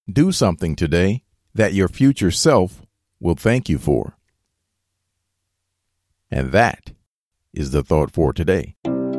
Do something today that your future self will thank you for. And that is the thought for today.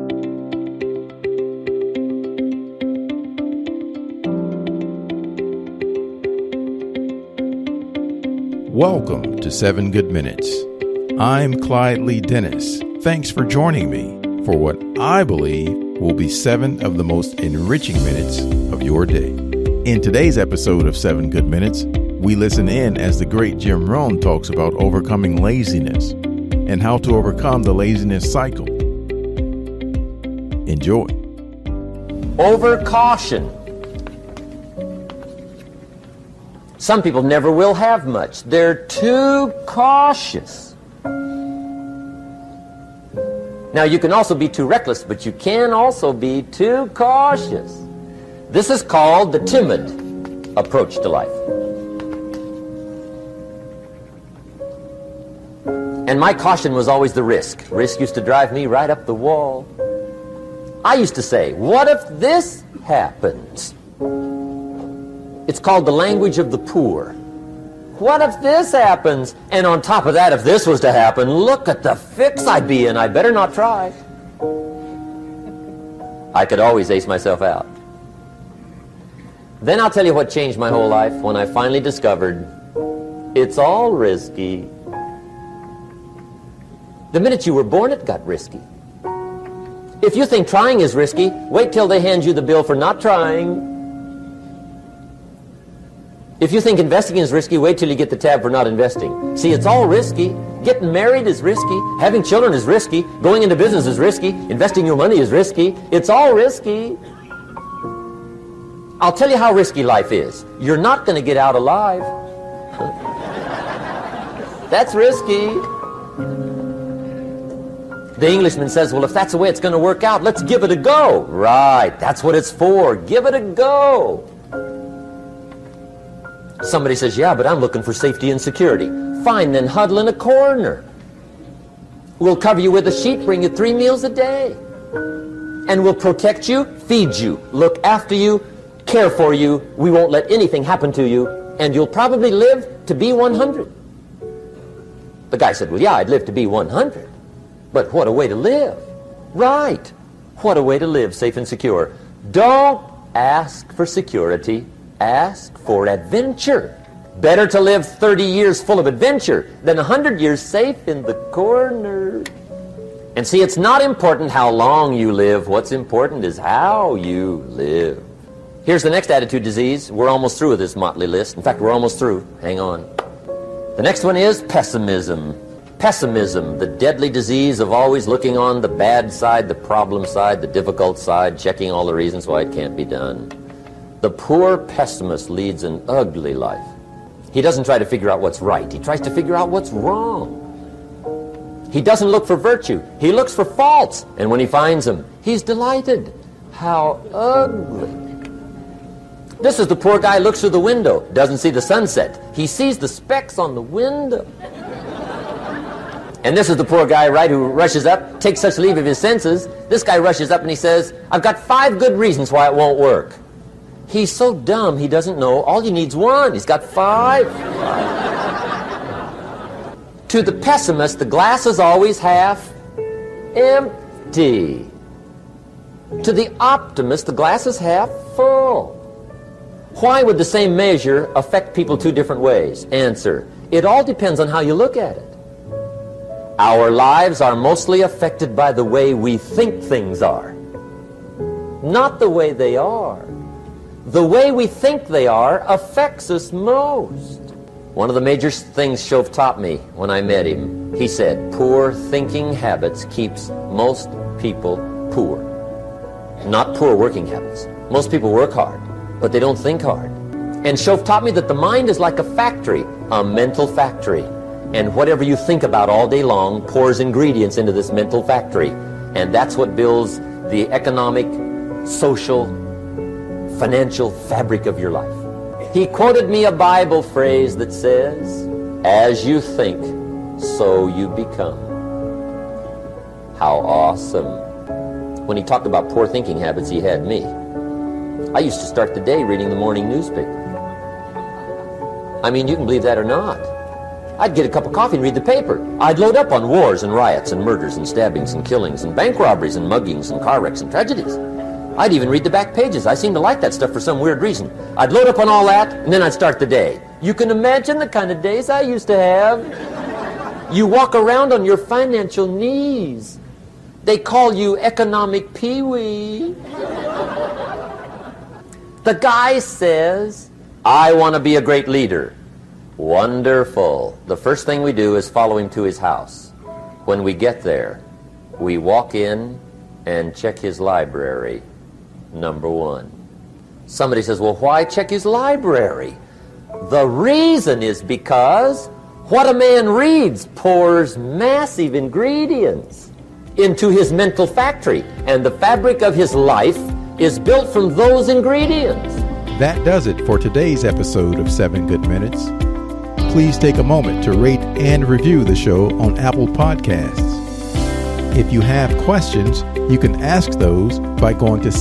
Welcome to 7 Good Minutes. I'm Clyde Lee Dennis. Thanks for joining me for what I believe will be 7 of the most enriching minutes of your day. In today's episode of 7 Good Minutes, we listen in as the great Jim Rohn talks about overcoming laziness and how to overcome the laziness cycle. Enjoy. Overcaution. Some people never will have much. They're too cautious. Now, you can also be too reckless, but you can also be too cautious. This is called the timid approach to life. And my caution was always the risk. Risk used to drive me right up the wall. I used to say, what if this happens? It's called the language of the poor. What if this happens? And on top of that, if this was to happen, look at the fix I'd be in. I'd better not try. I could always ace myself out. Then I'll tell you what changed my whole life when I finally discovered it's all risky. The minute you were born, it got risky. If you think trying is risky, wait till they hand you the bill for not trying. If you think investing is risky, wait till you get the tab for not investing. See, it's all risky. Getting married is risky. Having children is risky. Going into business is risky. Investing your money is risky. It's all risky. I'll tell you how risky life is. You're not going to get out alive. That's risky. The Englishman says, well, if that's the way it's going to work out, let's give it a go. Right, that's what it's for. Give it a go. Somebody says, yeah, but I'm looking for safety and security. Fine, then huddle in a corner. We'll cover you with a sheet, bring you 3 meals a day. And we'll protect you, feed you, look after you, care for you. We won't let anything happen to you. And you'll probably live to be 100. The guy said, well, yeah, I'd live to be 100. But what a way to live. Right. What a way to live, safe and secure. Don't ask for security. Ask for adventure. Better to live 30 years full of adventure than 100 years safe in the corner. And see, it's not important how long you live. What's important is how you live. Here's the next attitude disease. We're almost through with this motley list. In fact, we're almost through. Hang on. The next one is pessimism. Pessimism, the deadly disease of always looking on the bad side, the problem side, the difficult side, checking all the reasons why it can't be done. The poor pessimist leads an ugly life. He doesn't try to figure out what's right. He tries to figure out what's wrong. He doesn't look for virtue. He looks for faults. And when he finds them, he's delighted. How ugly. This is the poor guy who looks through the window, doesn't see the sunset. He sees the specks on the window. And this is the poor guy, right, who rushes up, takes such leave of his senses. This guy rushes up and he says, I've got 5 good reasons why it won't work. He's so dumb he doesn't know all you need's 1. He's got 5. To the pessimist, the glass is always half empty. To the optimist, the glass is half full. Why would the same measure affect people 2 different ways? Answer, it all depends on how you look at it. Our lives are mostly affected by the way we think things are, not the way they are. The way we think they are affects us most. One of the major things Shove taught me when I met him, he said, poor thinking habits keeps most people poor. Not poor working habits. Most people work hard, but they don't think hard. And Shove taught me that the mind is like a factory, a mental factory. And whatever you think about all day long pours ingredients into this mental factory. And that's what builds the economic, social, financial fabric of your life. He quoted me a Bible phrase that says, as you think, so you become. How awesome. When he talked about poor thinking habits, he had me. I used to start the day reading the morning newspaper. I mean, you can believe that or not. I'd get a cup of coffee and read the paper. I'd load up on wars and riots and murders and stabbings and killings and bank robberies and muggings and car wrecks and tragedies. I'd even read the back pages. I seem to like that stuff for some weird reason. I'd load up on all that, and then I'd start the day. You can imagine the kind of days I used to have. You walk around on your financial knees. They call you economic peewee. The guy says, I want to be a great leader. Wonderful. The first thing we do is follow him to his house. When we get there, we walk in and check his library. Number one. Somebody says, well, why check his library? The reason is because what a man reads pours massive ingredients into his mental factory, and the fabric of his life is built from those ingredients. That does it for today's episode of 7 Good Minutes. Please take a moment to rate and review the show on Apple Podcasts. If you have questions, you can ask those by going to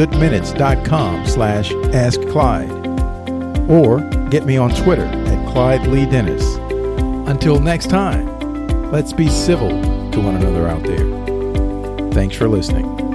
7goodminutes.com/AskClyde or get me on Twitter at Clyde Lee Dennis. Until next time, let's be civil to one another out there. Thanks for listening.